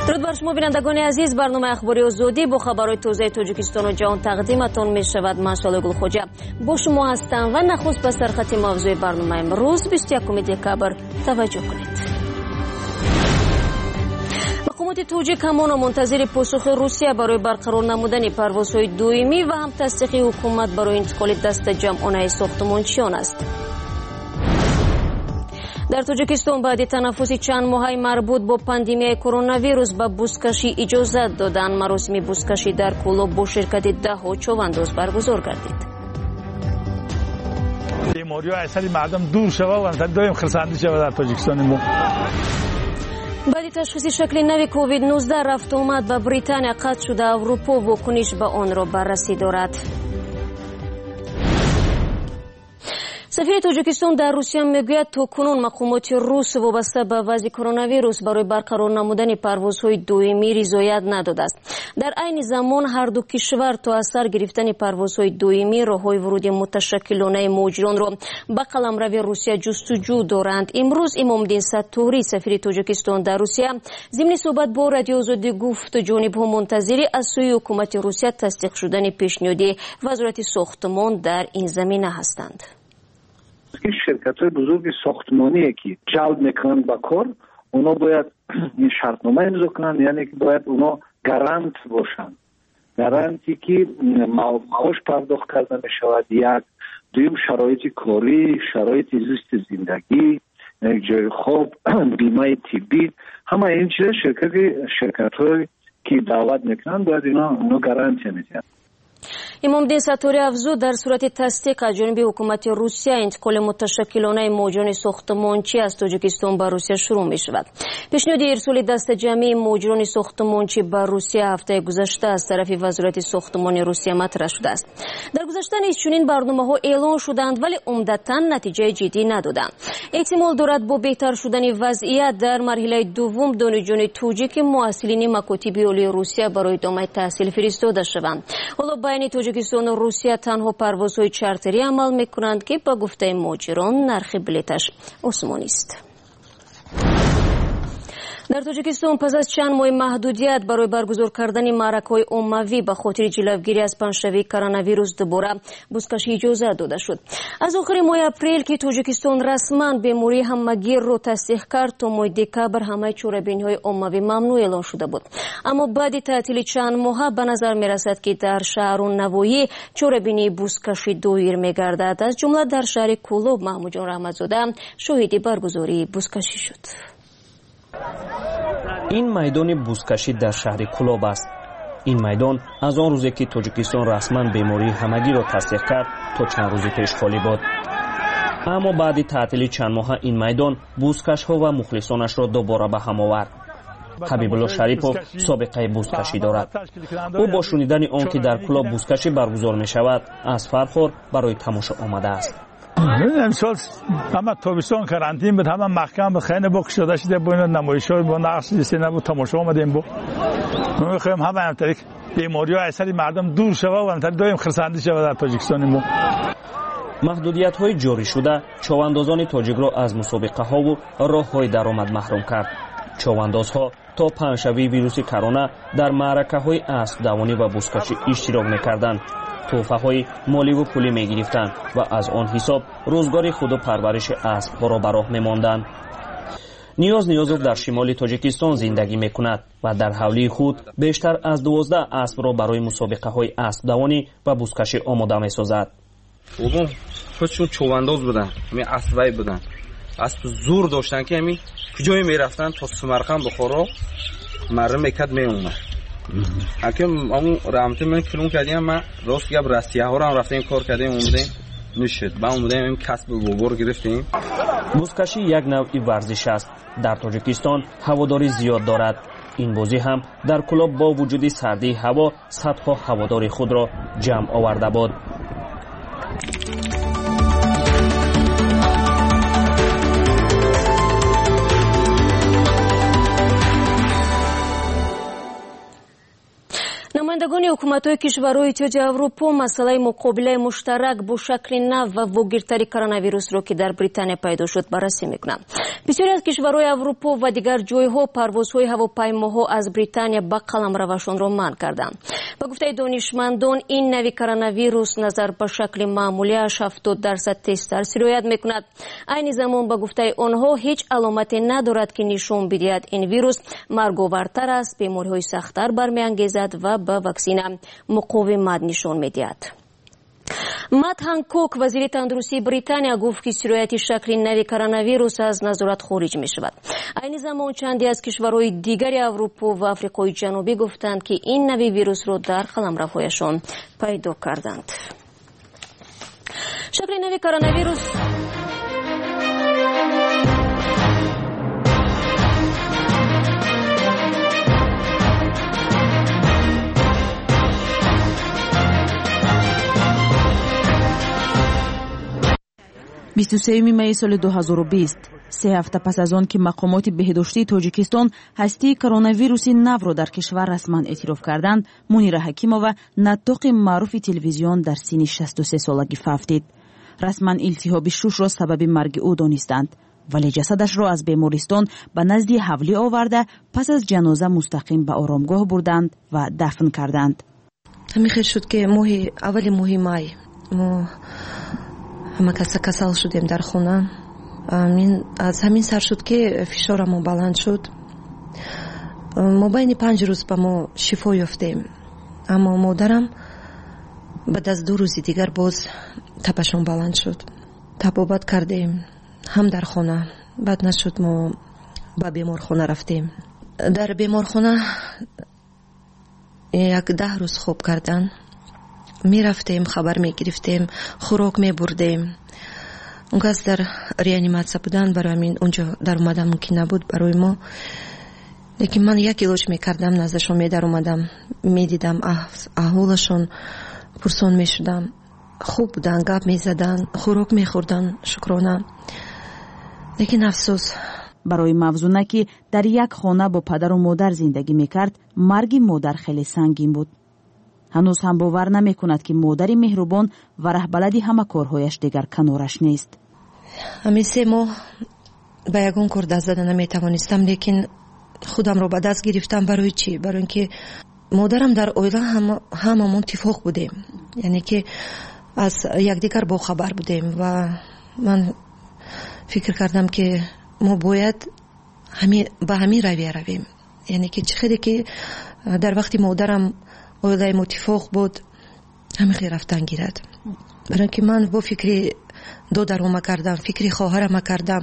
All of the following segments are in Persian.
درود بر شما بینندگان عزیز. برنامه اخباری آزادی با خبرهای تازه تاجیکستان و جهان تقدیمتان می شود. من شعله گلخوجه با شما هستم و نخست به سرخط موضوع برنامه امروز 21 دکبر توجه کنید. حکومت تاجیک همان منتظر پاسخ روسیه برای برقرار نمودن پروازهای دوئمی و هم تصدیق حکومت برای انتقال دست جمعانه ساختمانچیان است. در تاجیکستان بعد تنفس چند ماهی مربوط با پاندمیای کرونا ویروس به بزکشی اجازه دادن. مراسم بزکشی در کلوب با شرکت 10 چوانداز برگزار گردید. بیماری ها اثر مردم دور شود و مثلا دائم خرسندی شود در تاجیکستان ما. بعد تشخیص شکل نوی کووید 19 رفت آمد به بریتانیا قطع شده. اروپا واکنش به آن را بررسی دارد. سفیر تاجیکستان در روسیه میگوید تاکنون مقامات روس وابسته به وضع کرونا ویروس برای برقرار نمودن پروازهای دوئمی رضایت نداده است. در عین زمان هر دو کشور تا از سر گرفتن پروازهای دوئمی راههای ورود متشکلانه مهاجران را به قلمرو روسیه جستجو دارند. امروز امامالدین ستوری سفیر تاجیکستان در روسیه ضمن صحبت با رادیو آزادی گفت جانب‌ها منتظر از سوی حکومت روسیه تصدیق شدن پیشنهاد وزارت ساختمان در این زمینه هستند. شرکت‌های بزرگ ساختمانی که جلب میکنن به کار اونا باید این شرطنامه امضا کنن، یعنی که باید اونا گارانت باشن، گارانتی که معاش پرداخت کرده میشود، یک دویم شرایط کاری، شرایط زیست زندگی، جای خواب، بیمه طبی، همه این چیز شرکت‌های که دعوت میکنن باید اونا گارانتی میدن. امامالدین ستوری افزود در صورت تصدیق از جانب حکومت روسیه انتقال متشکلانه مهاجران ساختمانچی از تاجیکستان به روسیه شروع می شود. پیشنهاد ارسال دست جمعی مهاجران ساختمانچی به روسیه هفته گذشته از طرف وزارت ساختمان روسیه مطرح شده است. در گذشته نیز چنین برنامه‌ها اعلان شدند ولی عمدتاً نتیجه جدی ندادند. احتمال دارد با بهتر شدن وضعیت در مرحله دوم دانشجویان تاجیک محصلین مکاتب عالی روسیه برای ادامه تحصیل فرستاده شوند. حالا بین تاجیکستان و روسیه تنها پروازهای چارتری عمل میکنند که با گفته مهاجران نرخ بلیطش آسمانی است. در تاجیکستان پس از چند ماه محدودیت برای برگزار کردن معرکه‌های عمومی به خاطر جلوگیری از پنجشنبه کرونا ویروس دوباره بزکشی اجازه داده شد. از آخر ماه اپریل که تاجیکستان رسما بیماری همگیر را تصدیق کرد تا ماه دکبر همه چهاره‌بینی‌های عمومی ممنوع اعلان شده بود. اما بعد تعطیل چند ماه به نظر می‌رسد که در شهر و نواحی چهاره‌بینی بزکشی دایر می‌گردد. از جمله در شهر کلوب محمود جان رحمت‌زاده شاهد برگزاری بزکشی شد. این میدان بزکشی در شهر کلوب است. این میدان از آن روزی که تاجیکستان رسما بیماری همگی را تصدیق کرد تا چند روز پیش خالی بود. اما بعد تعطیل چند ماه این میدان بزکش‌ها و مخلصانش را دوباره به هم آورد. حبیب الله شریفوف سابقه بزکشی دارد. او با شنیدن آن که در کلوب بزکشی برگزار می شود از فرخور برای تماشا آمده است. امسال همه تابستان کرانتین بود، همه محکم بود، خیلی با کشیده شده بود، نمایش‌ها با نقش سینه بود، تماشا آمدیم بود. ما می‌خوایم همه همطوری بیماری‌ها اثر مردم دور شود و همطوری دائم خرسندی شود در تاجیکستان ما. محدودیت‌های جاری شده چواندازان تاجیک را از مسابقه‌ها و راه‌های درآمد محروم کرد. چواندازها تا پنجشنبه ویروس کرونا در معرکه‌های اسب دوانی و بزکشی اشتراک می‌کردند. تحفه‌های مالی و پولی می‌گرفتند و از آن حساب روزگار خود و پرورش اسب‌ها را به راه می‌ماندند. نیازوف در شمال تاجیکستان زندگی می‌کند و در حولی خود بیشتر از 12 اسب را برای مسابقه‌های اسب دوانی و بزکشی آماده می‌سازد. اوضاع خودشون چوانداز بودن، همین اسبای بودن، اسب زور داشتن که همین کجایی میرفتن تا سمرقند بخارا مره میکد میومد. اگه همون رحمت من کلون کردیم ما راست گب رسیه ها رو هم رفتیم کار کردیم اومدیم نشد با اومدیم این کسب گوبر گرفتیم. بزکشی یک نوعی ورزش است. در تاجیکستان هواداری زیاد دارد. این بازی هم در کلوب با وجود سردی هوا صدها هواداری خود را جمع آورده بود. нумояндагони ҳукуматҳои кишварҳои иттиҳоди аврупо масъалаи муқобилаи муштарак бо шакли нав ва вогиртари коронавирусро ки дар британия пайдо шуд баррасӣ мекунанд. бисёре аз кишварҳои аврупо ва дигар ҷойҳо парвозҳои ҳавопаймоҳо аз британия ба қаламравашонро манъ карданд. ба гуфтаи донишмандон ин нави коронавирус назар ба шакли маъмулиаш 70% тезтар сироят мекунад. айни замон ба гуфтаи онҳо ҳеҷ аломате надорад ки нишон бидиҳад ин вирус марговартар аст, бемориҳои сахттар бармеангезад ва ба ваксина муқовимат нишон медиҳад. Мат Ҳанкок, вазири тандурустии Британия, гуфт ки сирояти шакли нави коронавирус аз назорат хориҷ мешавад. айни замон чанде аз кишварҳои дигари Аврупо ва Африқои ҷанубӣ гуфтанд ки ин нави вирусро дар қаламравҳояшон пайдо карданд. шакли нави коронавирус май соли 2020 3 ҳафта пас аз он ки мақомоти беҳдоштии тоҷикистон ҳастии коронавируси навро дар кишвар расман эътироф карданд, Мунира Ҳакимова натоқи маъруфи телевизион дар синни 63 солагӣ фафтид. расман илтиҳоби шушро сабаби марги ӯ донистанд, вале ҷасадашро аз бемористон ба назди ҳавлӣ оварда пас аз ҷаноза мустақим ба оромгоҳ бурданд ва дафн карданд. ҳамин хел шуд ки аввали моҳи май мо ҳама касал шудем дар хона. аз ҳамин сар шуд ки фишорамон баланд шуд. мобайни 5 рӯз ба мо шифо ёфтем, аммо модарам баъд аз 2 рӯзи дигар боз табашон баланд шуд. табобат кардем ҳам дар хона, баъд нашуд мо ба беморхона рафтем. дар беморхона 10 рӯз хоб кардан. мерафтем, хабар мегирифтем, хӯрок мебурдем. он кас дар реаниматсия буданд, барои ҳамин унҷо дар омадан мумкин набуд барои мо. лекин ман як илоҷ мекардам, наздашон медаромадам, медидам аҳволашон, пурсон мешудам. хуб буданд, гап мезаданд, хӯрок мехӯрдан шукрона. лекин афсӯс, барои Мавзуна ки дар як хона бо падару модар зиндагӣ мекард, марги модар хеле сангин буд. ҳанӯз ҳам бовар намекунад ки модари меҳрубон ва раҳбалади ҳама корҳояш дигар канораш нест. ҳамин 3 моҳ ба ягон кор даст зада наметавонистам, лекин худамро ба даст гирифтам. барои чӣ? барои ин ки модарам дар оила ҳамамон тифоқ будем, яъне ки аз якдигар бохабар будем ва ман фикр кардам ки мо бояд ба ҳамин равия равем. яъне ки чӣ хеле ки дар вақти модарам оилаи мутифоқ буд, ҳамихе рафтан гирад. барои ки ман бо фикри додарома кардам, фикри хоҳарама кардам,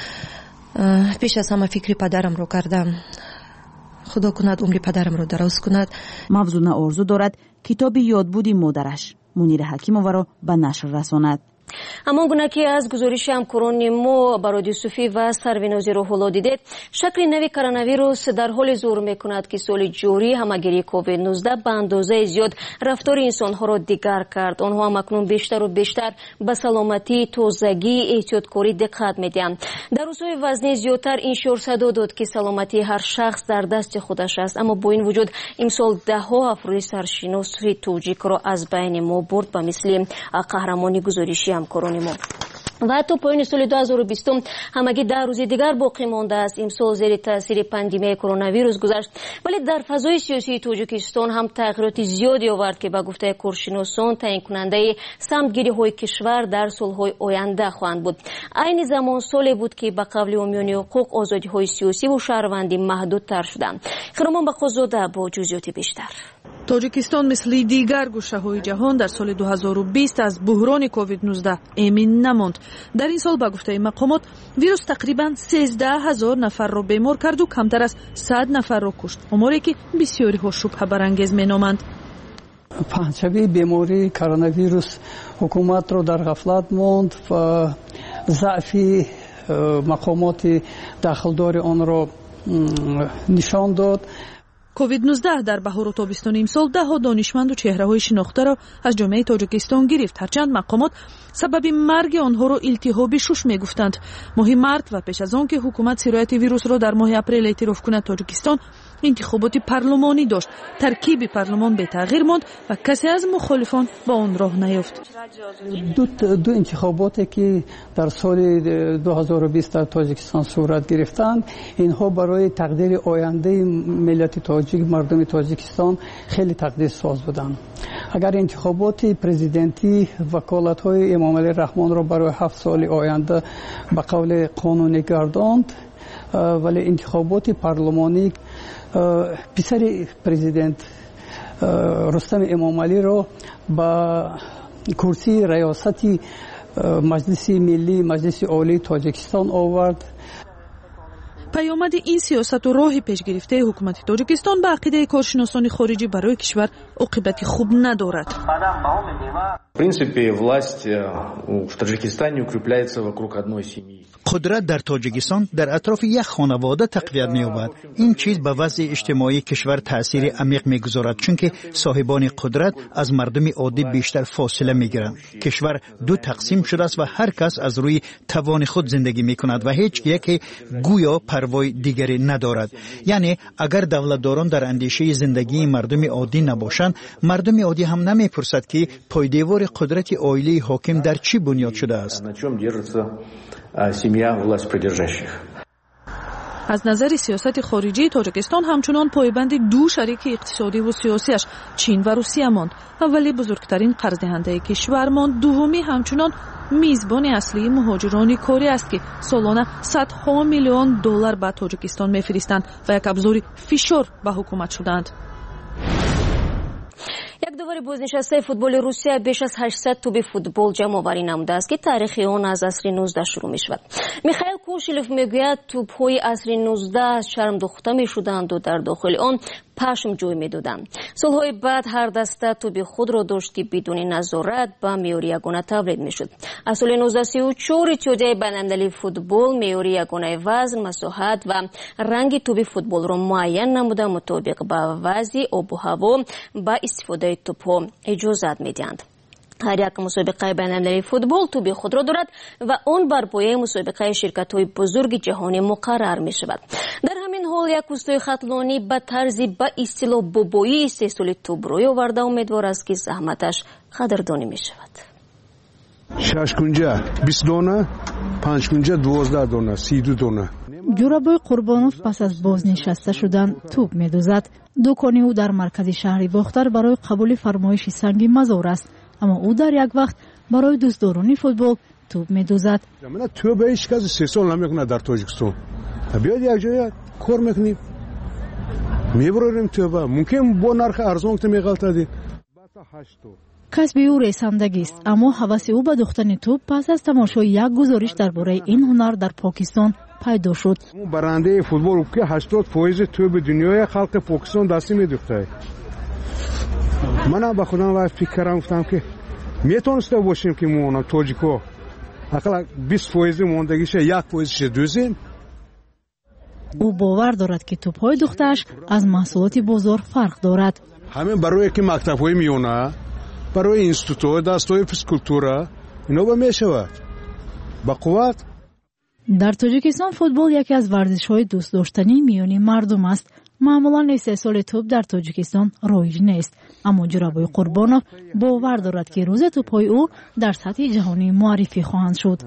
пеш аз ҳама фикри падарамро кардам. худо кунад умри падарамро дароз кунад. Мавзуна орзу дорад китоби ёдбуди модараш Мунира Ҳакимоваро ба нашр расонад. ҳамон гуна ки аз гузориши ҳамкорони мо ба Радиои Суфӣ ва Сарвинози Рӯҳулло дидед, шакли нави коронавирус дар ҳоле зуҳур мекунад ки соли ҷорӣ ҳамагирии COVID-19 ба андозаи зиёд рафтори инсонҳоро дигар кард. онҳо ҳамакнун бештару бештар ба саломатӣ, тозагӣ, эҳтиёткорӣ диққат медиҳанд. дар рӯзҳои вазнӣ зиёдтар иншор садо дод ки саломатии ҳар шахс дар дасти худаш аст. аммо бо ин вуҷуд имсол даҳҳо афроди саршиноси тоҷикро аз байни мо бурд ба мисли қаҳрамони гузориши ҳамкорони мо. ва ҳатто поёни соли 2020 ҳамагӣ 10 рӯзи дигар боқӣ мондааст. имсол зери таъсири пандемияи коронавирус гузашт, вале дар фазои сиёсии тоҷикистон ҳам тағйироти зиёде овард ки ба гуфтаи коршиносон таъинкунандаи самтгириҳои кишвар дар солҳои оянда хоҳанд буд. айни замон соле буд ки ба қавли ҳомиёни ҳуқуқ озодиҳои сиёсиву шаҳрвандӣ маҳдудтар шуданд. хиромон бақозода бо ҷузъиёти бештар. тоҷикистон мисли дигар гӯшаҳои ҷаҳон дар соли 2020 аз буҳрони COVID-19 эмин намонд. дар ин сол ба гуфтаи мақомот вирус тақрибан 13,000 нафарро бемор карду камтар аз 100 нафарро кушт, оморе ки бисёриҳо шубҳабарангез меноманд. панҷавии бемории коронавирус ҳукуматро дар ғафлат монд ва заъфи мақомоти дахлдори онро нишон дод. COVID-19 дар баҳору тобистони имсол даҳҳо донишманду чеҳраҳои шинохтаро аз ҷомеаи Тоҷикистон гирифт, ҳарчанд мақомот сабаби марги онҳоро илтиҳоби шуш мегуфтанд. моҳи март ва пеш аз он ки ҳукумат сирояти вирусро дар моҳи апрел эътироф кунад, Тоҷикистон интихоботи парлумонӣ дошт. таркиби парлумон бетағйир монд ва касе аз мухолифон ба он роҳ наёфт. ду интихоботе ки дар соли 2020 дар тоҷикистон сурат гирифтанд, инҳо барои тақдири ояндаи миллати тоҷик, мардуми тоҷикистон хеле тақдирсоз буданд. агар интихоботи президентӣ ваколатҳои эмомалӣ раҳмонро барои 7 соли оянда ба қавли қонунӣ гардонд, вале интихоботи парлумонӣ писари президент рустами эмомалиро ба курсии раёсати маҷлиси миллӣ, маҷлиси олии тоҷикистон овард. паёмади ин сиёсату роҳи пешгирифтаи ҳукумати тоҷикистон ба ақидаи коршиносони хориҷӣ барои кишвар оқибати хуб надорад. В принципе, власть в Таджикистане укрепляется вокруг одной семьи. قدرت در تاجیکستان در اطراف یک خانواده تقویت می‌یابد. این چیز به وضع اجتماعی کشور تأثیر عمیق می‌گذارد، چون که صاحبان قدرت از مردم عادی بیشتر فاصله می‌گیرند. کشور دو تقسیم شده است و هر کس از روی توان خود زندگی می‌کند و هیچ یک گویا پروای دیگری ندارد. یعنی اگر دولتداران در اندیشه زندگی مردم عادی نباشند، مردم عادی هم نمی‌پرسد که پایدیوار قدرت عائلی حاکم در چی بنیاد شده است. аз назари сиёсати хориҷии тоҷикистон ҳамчунон пойбанди ду шарики иқтисодиву сиёсияш чин ва русия монд. аввали бузургтарин қарздиҳандаи кишвар монд, дуввуми ҳамчунон мизбони аслии муҳоҷирони корӣ аст ки солона садҳо миллион доллар ба тоҷикистон мефиристанд ва як абзори фишор ба ҳукумат шудаанд. як довари бознишастаи футболи русия беш аз 800 туби футбол ҷамъоварӣ намудааст ки таърихи он аз асри 19 шурӯъ мешавад. михаил кошелев мегӯяд тӯбҳои асри 19 шарм духта мешуданду дар дохили он пашм ҷой медоданд. солҳои баъд ҳар даста туби худро дошт ки бидуни назорат ба меъёри ягона тавлид мешуд. аз соли 1934 иттиҳодияи байналмилалии футбол меъёри ягонаи вазн, масоҳат ва ранги туби футболро муайян намуда мутобиқ ба вазъи обу ҳаво ба истифодаи тӯбҳо иҷозат медиҳанд. ҳар як мусобиқаи байналмилалии футбол туби худро дорад ва он бар пояи мусобиқаи ширкатҳои бузурги ҷаҳонӣ муқаррар мешавад. дар ҳамин ҳол як устои хатлонӣ ба тарзи ба истилоҳ бобоӣ истеҳсоли тӯб рӯй оварда умедвор аст ки заҳматаш қадрдонӣ мешавад. 6 кунҷа 20 дона, 5 кунҷа 12 дона, 32 дона. ҷурабои Қурбонов пас аз бознишаста шудан тӯб медӯзад. дукони ӯ дар маркази шаҳри Бохтар барои қабули фармоиши санги мазор аст, аммо ӯ дар як вақт барои дӯстдорони футбол тӯб медӯзад. мана тӯба ҳеҷ каси 3 сол намекунад дар Тоҷикистон. биёед як ҷоя кор мекунем, мебарорем тӯба, мумкин бо нархи арзон ки меғалтади. касби ӯ ресандагист, аммо ҳаваси ӯ ба духтани тӯб пас аз тамошои як гузориш дар бораи ин ҳунар дар Покистон пайдо шуд. барандаи футбол ки 80% тӯби дунёи халқи Покистон дастӣ медӯхтад. мана ба худам ва фикр кардам, гуфтам ки метавониста бошем ки мо тоҷико ақалла 20% мондагиша 1% дӯзем. ӯ бовар дорад ки тӯбҳои духтааш аз маҳсулоти бозор фарқ дорад. ҳамин барое ки мактабҳои миёна, барои институтҳои дастҳои физкултура ино ба мешавад ба қувват. дар Тоҷикистон футбол яке аз варзишҳои дӯстдоштании миёни мардум аст. маъмулан истеҳсоли тӯб дар Тоҷикистон роиҷ нест, аммо Ҷурабои Қурбонов бовар дорад ки рӯзе тӯбҳои ӯ дар сатҳи ҷаҳонӣ муаррифӣ хоҳанд шуд.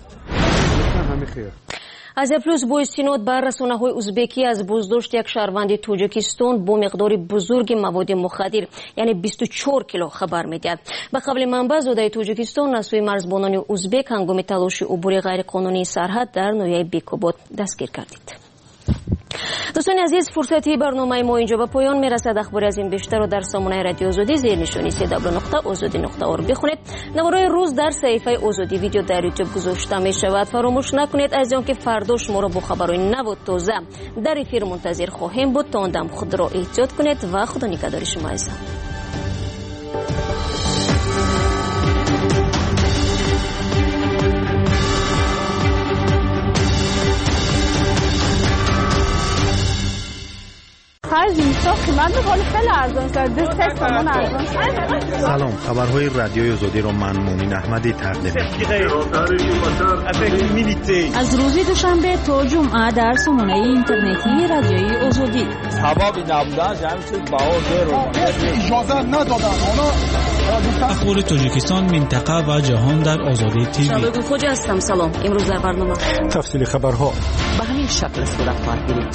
азия плюс бо истинод ба расонаҳои узбекӣ аз боздошт як шаҳрванди Тоҷикистон бо миқдори бузурги маводи мухаддир яъне 24 кило хабар медиҳад. ба қавли манбаъ зодаи Тоҷикистон аз сӯи марзбонони узбек ҳангоми талоши убури ғайриқонунии сарҳад дар ноҳияи Бекобод дастгир гардид. дӯстони азиз, фурсати барномаи мо инҷо ба поён мерасад. ахбори аз ин бештарро дар сомонаи радиои озодӣ зернишони cw.ozodi.org бихонед. наворои рӯз дар саҳифаи озодӣ видео дар ютуб гузошта мешавад. фаромӯш накунед азизон ки фардо шуморо бо хабарои наву тоза дар эфир мунтазир хоҳем буд. то он дам худро эҳтиёт кунед ва худо нигаҳдори шумо азизон. Праздник قیمت می‌کنه خیلی ارزان شده. 3 تومن ارزان. سلام، خبرهای رادیوی آزادی رو من مومن احمدی تقدیم می‌کنم. از روز دوشنبه تا جمعه در سامانه اینترنتی رادیوی آزادی. سبب نبودن همین چیز باور رو اجازه ندادن. اخبار تاجیکستان، منطقه و جهان در آزادی تیوی. شبکه خوج هستم. سلام. امروز در برنامه تفصیل خبرها به همین شکل صورت خواهد گرفت.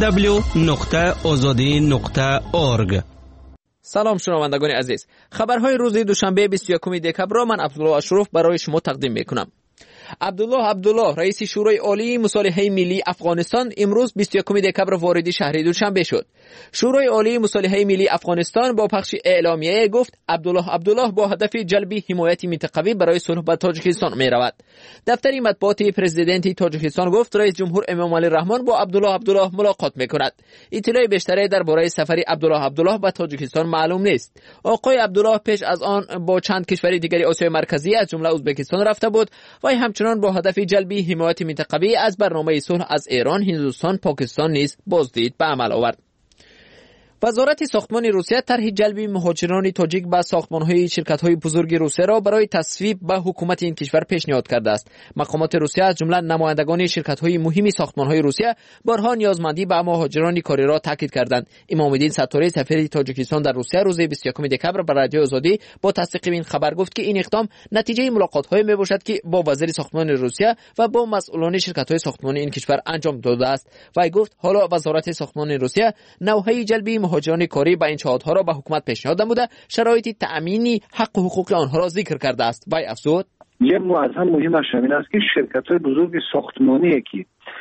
www.azadi.org. سلام شنوندگان عزیز، خبرهای روز دوشنبه 21 دکبر را من عبدالله اشرف برای شما تقدیم میکنم. عبدالله رئیس شورای عالی مصالحه ملی افغانستان امروز 21 دکبر وارد شهر دوشنبه شد. شورای عالی مصالحه ملی افغانستان با پخش اعلامیه گفت عبدالله با هدف جلب حمایت منطقوی برای صلح با تاجیکستان می رود. دفتر مطبوعات پرزیدنت تاجیکستان گفت رئیس جمهور امام علی رحمان با عبدالله ملاقات می کند. اطلاع بیشتری درباره سفر عبدالله به تاجیکستان معلوم نیست. آقای عبدالله پیش از آن با چند کشور دیگری آسیای مرکزی از جمله ازبکستان رفته بود و همچنان با هدف جلب حمایت منطقوی از برنامه صلح از ایران، هندوستان، پاکستان نیز بازدید به عمل آورد. وزارت ساختمان روسیه طرح جلب مهاجران تاجیک به ساختمان‌های شرکت‌های بزرگ روسیه را برای تصویب به حکومت این کشور پیشنهاد کرده است. مقامات روسیه از جمله نمایندگان شرکت‌های مهم ساختمان‌های روسیه بارها نیازمندی به مهاجران کاری را تاکید کردند. امام‌الدین ستاری سفیر تاجیکستان در روسیه روز 21 دکبر به رادیو آزادی با تصدیق این خبر گفت که این اقدام نتیجه ملاقات‌های میباشد که با وزیر ساختمان روسیه و با مسئولان شرکت‌های ساختمانی این کشور انجام داده است. وی گفت حالا وزارت ساختمان روسیه نوحه جلب مهاجران کاری به این نهادها را به حکومت پیشنهاد نموده شرایط تأمینی حق و حقوق آنها را ذکر کرده است. وی افزود یه از هم مهمش همین است که شرکت‌های بزرگ ساختمانی که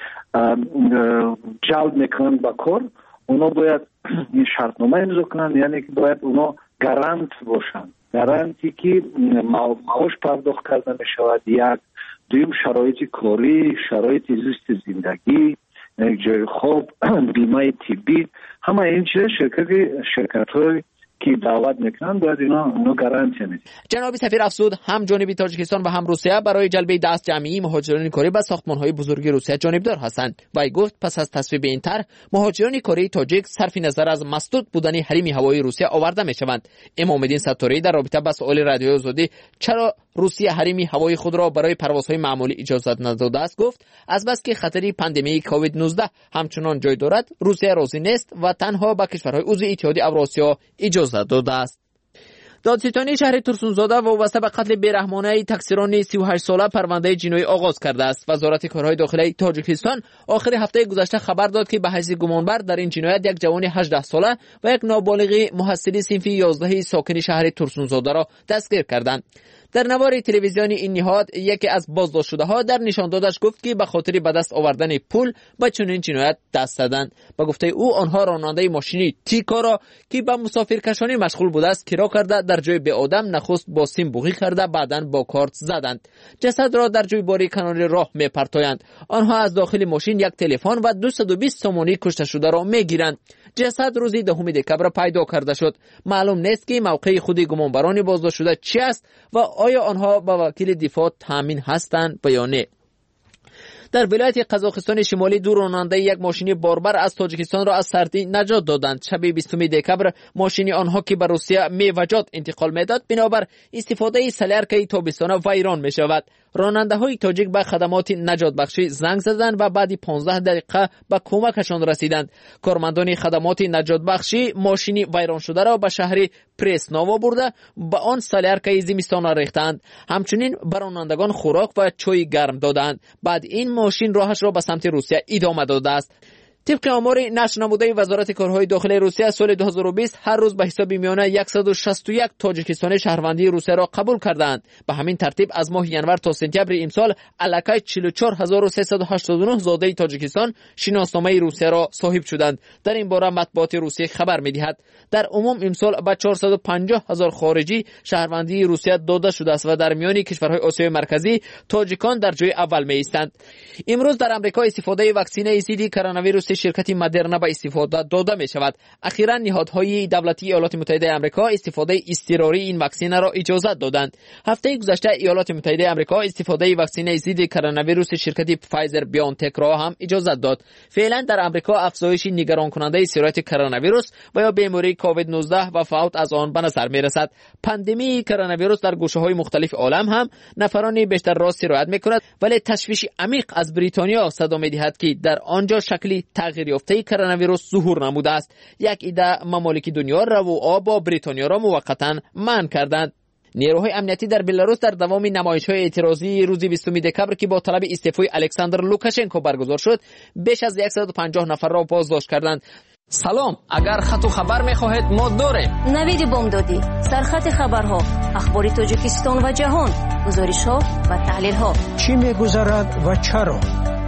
جلب میکنن به کار اونا باید این شرطنامه امضا کنن، یعنی که باید اونا گارانت باشن، گارانتی که معاش پرداخت کرده میشود، یک دویم شرایط کاری، شرایط زیست زندگی، جای خواب، بیمه طبی، همه این چیز شرکت‌های که دعوت میکنن باید اینا گارانتی میدن. جناب سفیر افزود هم جانب تاجیکستان و هم روسیه برای جلب دست جمعی مهاجران کاری به ساختمان‌های بزرگ روسیه جانبدار هستند. وی گفت پس از تصویب این طرح مهاجران کاری تاجیک صرف نظر از مسدود بودن حریم هوایی روسیه آورده میشوند. امام‌الدین ستاری در رابطه با سوال رادیو آزادی چرا روسیه حریم هوایی خود را برای پروازهای معمولی اجازه نداده است گفت از بس که خطر پاندمی کووید 19 همچنان جای دارد روسیه راضی نیست و تنها به کشورهای عضو اتحادیه اوراسیا اجازه داده است. دادستانی شهر ترسونزاده وابسته به قتل بیرحمانه تقصیران 38 ساله پرونده جنایی آغاز کرده است. وزارت کارهای داخلی تاجیکستان آخر هفته گذشته خبر داد که به حیث گمانبر در این جنایت یک جوان 18 ساله و یک نابالغ محصل صنف 11 ساکن شهر ترسونزاده را دستگیر کردند. در نوار تلویزیونی این نهاد یکی از بازداشت شده ها در نشان دادش گفت که به خاطر به دست آوردن پول به چنین جنایت دست زدند. به گفته او آنها راننده ماشینی تیکا را که به مسافرکشانی مشغول بوده است کرا کرده در جای به آدم نخست با سیم بوغی کرده بعداً با کارت زدند. جسد را در جای باری کنار راه میپرتایند. آنها از داخل ماشین یک تلفن و 220 تومانی کشته شده را میگیرند. جسد روز 10 دکبر پیدا کرده شد. معلوم نیست که موقع خود گمانبران بازداشت شده چی است و آیا آنها با وکیل دفاع تامین هستند یا نه. در ولایت قزاقستان شمالی دو راننده یک ماشین باربر از تاجیکستان را از سردی نجات دادند. شب 20 دکبر ماشین آنها که به روسیه میوجات انتقال میداد بنابر استفاده سلیرکه تابستانه ویران می شود. راننده های تاجیک به خدمات نجات بخشی زنگ زدند و بعد 15 دقیقه به کمکشان رسیدند. کارمندان خدمات نجات بخشی ماشین ویران شده را به شهر پرسناوا برده به آن سلیرکه زمستانه ریختند. همچنین به رانندگان خوراک و چای گرم دادند. بعد این ماشین راهش را به سمت روسیه ادامه داده است. طبق آمار نشر نموده وزارت کارهای داخلی روسیه سال 2020 هر روز به حساب میانه 161 تاجیکستانی شهروندی روسیه را قبول کردند. به همین ترتیب از ماه ینور تا سپتامبر امسال الکی 44389 زاده تاجیکستان شناسنامه روسیه را صاحب شدند. در این باره مطبوعات روسیه خبر می‌دهد در عموم امسال به 450,000 خارجی شهروندی روسیه داده شده است و در میان کشورهای آسیای مرکزی تاجیکان در جای اول می‌ایستند. امروز در آمریکا استفاده واکسن ضد کرونا ویروس شرکت مدرنا به استفاده داده می شود. اخیراً نهادهای دولتی ایالات متحده آمریکا استفاده اضطراری این واکسن را اجازه دادند. هفته گذشته ایالات متحده آمریکا استفاده واکسن ضد کرونا ویروس شرکت فایزر بیونتک را هم اجازه داد. فعلا در آمریکا افزایش نگران کننده سرایت کرونا ویروس و یا بیماری کووید 19 و فوت از آن به نظر می رسد. پاندمی کرونا ویروس در گوشه های مختلف عالم هم نفرانی بیشتر را سرایت می کند، ولی تشویش عمیق از بریتانیا صدا می دهد که در آنجا شکلی تغییر یافته کرونا ویروس ظهور نموده است. یک عده ممالک دنیا رو و آب با بریتانیا را موقتا منع کردند. نیروهای امنیتی در بلاروس در دوام نمایش‌های اعتراضی روز 20 دکمبر که با طلب استعفای الکساندر لوکاشنکو برگزار شد، بیش از 150 نفر را بازداشت کردند. سلام، اگر خط و خبر می‌خواهید ما داریم. نوید بامدادی، سرخط خبرها، اخبار تاجیکستان و جهان، گزارش‌ها و تحلیل‌ها. چی می‌گذرد و چرا؟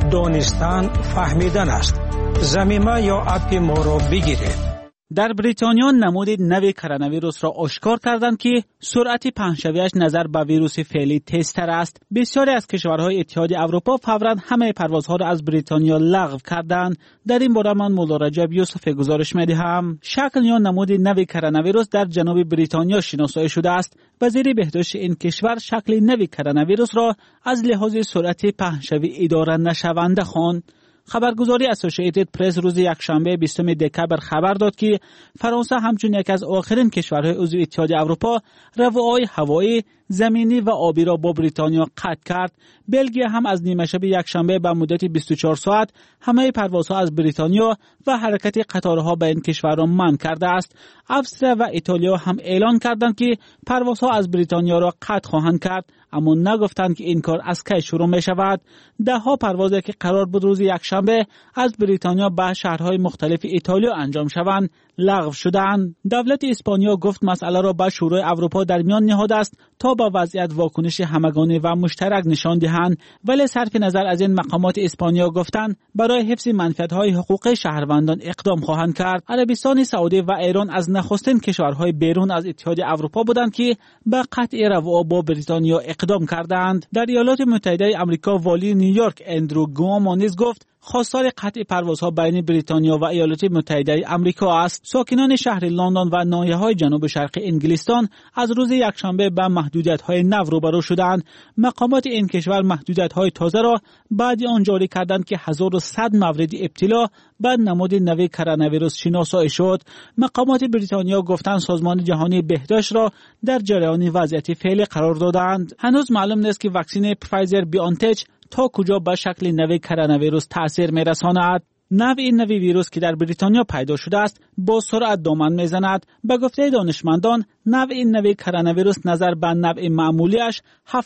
دانستن فهمیدن است. ضمیمه یا اپ ما را بگیرید. در بریتانیا نمود نوع کرونا ویروس را آشکار کردند که سرعت پهن‌شویش نظر به ویروس فعلی تیزتر است. بسیاری از کشورهای اتحادیه اروپا فوراً همه پروازها را از بریتانیا لغو کردند. در این باره من مولا رجب یوسف گزارش می‌دهم. شکل یا نمود نوع کرونا ویروس در جنوب بریتانیا شناسایی شده است. وزیر بهداشت این کشور شکل نوع کرونا ویروس را از لحاظ سرعت پهن‌شوی اداره نشونده خواند. خبرگزاری اسوسییتد پرس روز یکشنبه 20 دکمبر خبر داد که فرانسه همچون یک از آخرین کشورهای عضو اتحادیه اروپا رواهای هوایی، زمینی و آبی را با بریتانیا قطع کرد. بلژیه هم از نیمه شب یکشنبه به مدت 24 ساعت همه پروازها از بریتانیا و حرکت قطارها به این کشور را منع کرده است. افسر و ایتالیا هم اعلان کردند که پروازها از بریتانیا را قطع خواهند کرد، اما نگفتند که این کار از کی شروع می شود. ده ها پروازی که قرار بود روز یکشنبه از بریتانیا به شهرهای مختلف ایتالیا انجام شوند لغو شدند. دولت اسپانیا گفت مسئله را به شورای اروپا در میان نهاده است تا به وضعیت واکنش همگانی و مشترک نشان دهند، ولی صرف نظر از این مقامات اسپانیا گفتند برای حفظ منفعت‌های حقوقی شهروندان اقدام خواهند کرد. عربستان سعودی و ایران از نخستین کشورهای بیرون از اتحادیه اروپا بودند که به قطع رواها با بریتانیا اقدام کردند. در ایالات متحده آمریکا والی نیویورک اندرو گومو نیز گفت خواستار قطع پروازها بین بریتانیا و ایالات متحده آمریکا است. ساکنان شهر لندن و ناحیه‌های جنوب شرقی انگلستان از روز یکشنبه به محدودیت‌های نو روبرو شدند. مقامات این کشور محدودیت‌های تازه را بعد آن جاری کردند که 1100 مورد ابتلا به نمود نوع کرونا ویروس شناسایی شد. مقامات بریتانیا گفتند سازمان جهانی بهداشت را در جریان وضعیت فعلی قرار دادند. هنوز معلوم نیست که واکسن فایزر بیونتک تا کجا به شکل نوع کرونا ویروس تأثیر می‌رساند. نوع این نوع ویروس که در بریتانیا پیدا شده است با سرعت دامن می‌زند. به گفته دانشمندان نوع این نوع کرونا ویروس نظر به نوع معمولیش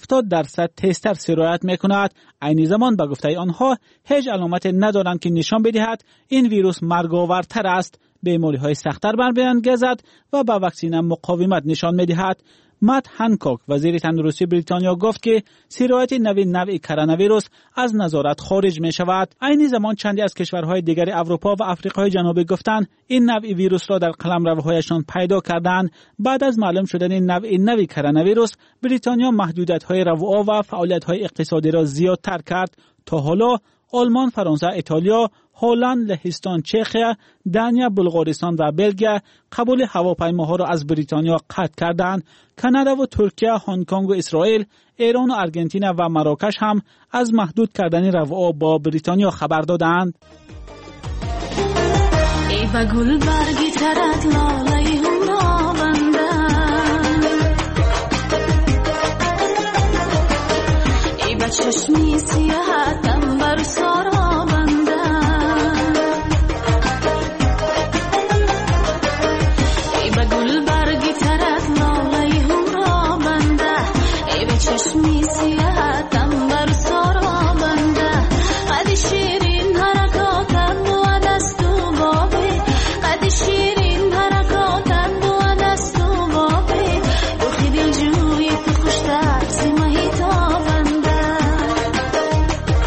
70% تیزتر سرایت می‌کند. عین زمان به گفته آنها هیچ علامت ندارند که نشان بدهد این ویروس مرگاورتر است. بیماری‌های سخت‌تر برمی‌انگیزد و به واکسن مقاومت نشان می‌دهد. مات هانکوک وزیر تندرستی بریتانیا گفت که سرایت نوع کرونا ویروس از نظارت خارج می شود. عین زمان چندی از کشورهای دیگر اروپا و آفریقای جنوبی گفتند این نوع ویروس را در قلمروهایشان پیدا کردند. بعد از معلوم شدن نوع کرونا ویروس، بریتانیا محدودیت‌های رواها و فعالیت‌های اقتصادی را زیادتر کرد. تا حالا آلمان، فرانسه، ایتالیا، هلند، لهستان، چخیا، دانیا، بلغارستان و بلژیه قبول هواپیماها را از بریتانیا قطع کردند. کانادا و ترکیه، هنگ کنگ و اسرائیل، ایران و آرژانتین و مراکش هم از محدود کردن رواها با بریتانیا خبر دادند. ای با گل برگی ترک لاله هم بنده، ای با چشمی سیاحتم بر سارا بنده، ای با گل برگی ترک لاله هم بنده، ای با چشمی سیاحتم بر سارا بنده، قد شیرین حرکاتم و دست و بابی، قد شیرین حرکاتم و دست و بابی، روحی دل جوی تو خوشتر سیمهی تا بنده.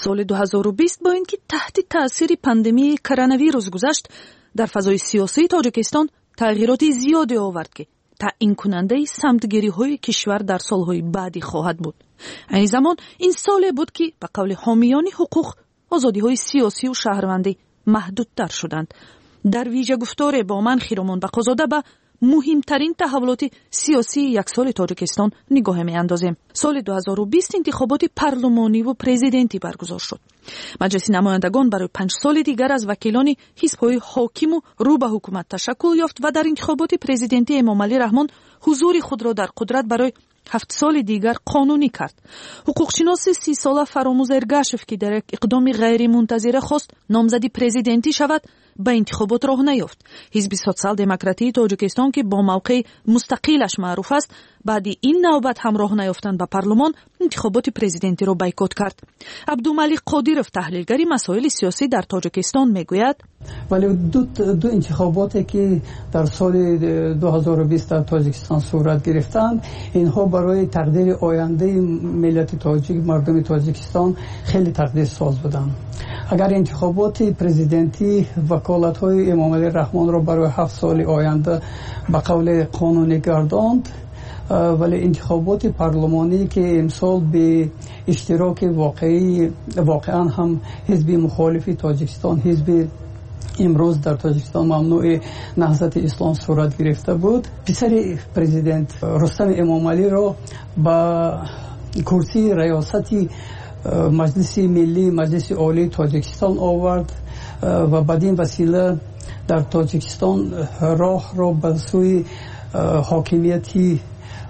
سال 2020 با اینکه تحت تاثیر پاندمی کرونا ویروس گذشت، در فضای سیاسی تاجیکستان تغییرات زیادی آورد که تعیین کننده سمتگیری‌های کشور در سالهای بعدی خواهد بود. این زمان این سال بود که به قول حامیان حقوق آزادی‌های سیاسی و شهروندی محدودتر شدند. در ویژه گفتار با من خیرمان بقازاده به مهمترین تحولات سیاسی یک سال تاجیکستان نگاه می‌اندازیم. سال 2020 انتخابات پارلمانی و پرزیدنتی برگزار شد. مجلس نمایندگان برای 5 سال دیگر از وکیلان حزب‌های حاکم و رو به حکومت تشکل یافت و در انتخابات پرزیدنتی امامعلی رحمان حضور خود را در قدرت برای 7 سال دیگر قانونی کرد. حقوقشناس 30 ساله فراموز ارگاشف که در یک اقدام غیر منتظره خواست نامزدی پرزیدنتی شود، به انتخابات راه نیافت. حزب سوسیال دموکراتی تاجیکستان که با موقع مستقلش معروف است، بعد این نوبت هم راه نیافتن به پارلمان انتخابات پرزیدنتی را بایکوت کرد. عبدالملیک قادیرов تحلیلگری مسائل سیاسی در تاجیکستان میگوید ولی دو انتخاباتی که در سال 2020 در تاجیکستان صورت گرفتند، اینها برای تقدیر آینده ملت تاجیک، مردم تاجیکستان خیلی تقدیر ساز بودند. اگر انتخابات پرزیدنتی وکالت‌های امامعلی رحمان را برای 7 سال آینده به قول قانونی گرداند، ولی انتخابات پارلمانی که امسال به اشتراک واقعا هم حزب مخالف تاجیکستان، حزب امروز در تاجیکستان ممنوع نهضت اسلام صورت گرفته بود، پسر پرزیدنت رستم امامعلی را با کرسی ریاستی مجلس ملی، مجلس عالی تاجیکستان آورد و بدین وسیله در تاجیکستان راه را به سوی حاکمیتی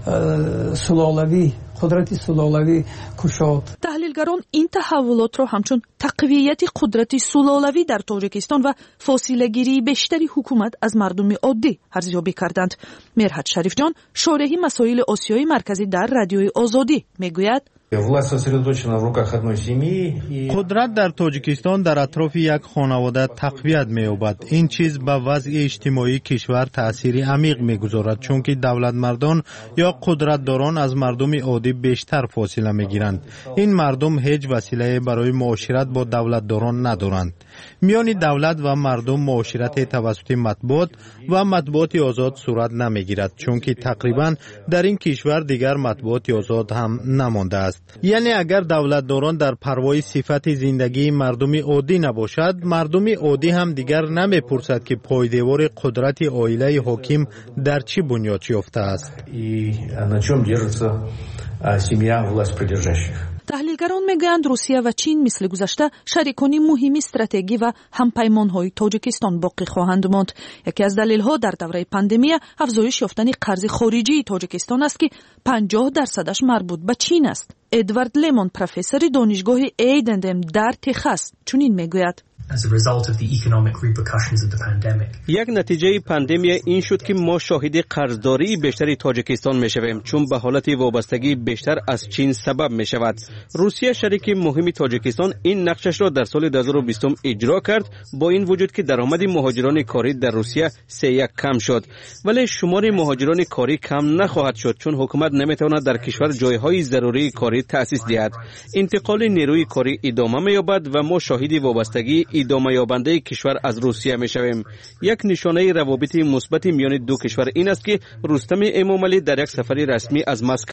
سلالوی، قدرت سلالوی کشاد. تحلیلگران این تحولات را همچون تقویت قدرت سلالوی در تاجیکستان و فاصله گیری بیشتری حکومت از مردم عادی ارزیابی کردند. مرحت شریف جان، شارح مسائل آسیای مرکزی در رادیوی آزادی میگوید قدرت در تاجیکستان در اطراف یک خانواده تقویت می‌یابد. این چیز به وضع اجتماعی کشور تأثیر عمیق می‌گذارد، چون که دولتمردان یا قدرتداران از مردم عادی بیشتر فاصله می‌گیرند. این مردم هیچ وسیله برای معاشرت با دولتداران ندارند. میان دولت و مردم معاشرت توسط مطبوعات و مطبوعات آزاد صورت نمی‌گیرد، چون که تقریباً در این کشور دیگر مطبوعات آزاد هم نمانده است. یعنی اگر دولتداران در پروای صفت زندگی مردم عادی نباشد، مردم عادی هم دیگر نمیپرسد که پایدیوار قدرت عائله حاکم در چی بنیاد یافته است. تحلیلگران میگویند روسیه و چین مثل گذشته شریکان مهم استراتژی و همپیمان‌های تاجیکستان باقی خواهند ماند. یکی از دلایل‌ها در دوره پاندمی افزایش یافتن قرض خارجی تاجیکستان است که 50% مربوط به چین است. ادوارد لیمون، پروفسور دانشگاه ایدندم در تگزاس، چنین میگوید: یک نتیجه پاندمی این شد که ما شاهد قرضداری بیشتری تاجیکستان میشویم، چون به حالت وابستگی بیشتر از چین سبب می شود. روسیه شریک مهم تاجیکستان این نقشش را در سال 2020 اجرا کرد، با این وجود که درآمد مهاجران کاری در روسیه 3-1 کم شد، ولی شمار مهاجران کاری کم نخواهد شد، چون حکومت نمیتواند در کشور جایهای ضروری کاری تأسیس دهد. انتقال نیروی کاری ادامه می‌یابد و ما شاهد وابستگی ادامه یابنده کشور از روسیه میشویم. یک نشانه روابط مثبت میان دو کشور این است که رستم امامعلی در یک سفر رسمی از مسکو